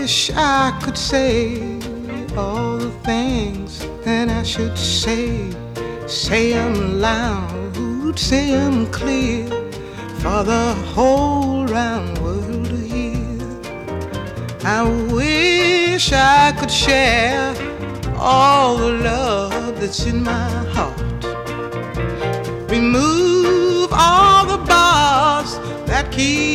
wish I could say all the things that I should say. Say 'em loud, say 'em clear, for the whole round world to hear. I wish I could share all the love that's in my heart. Remove all the bars that keep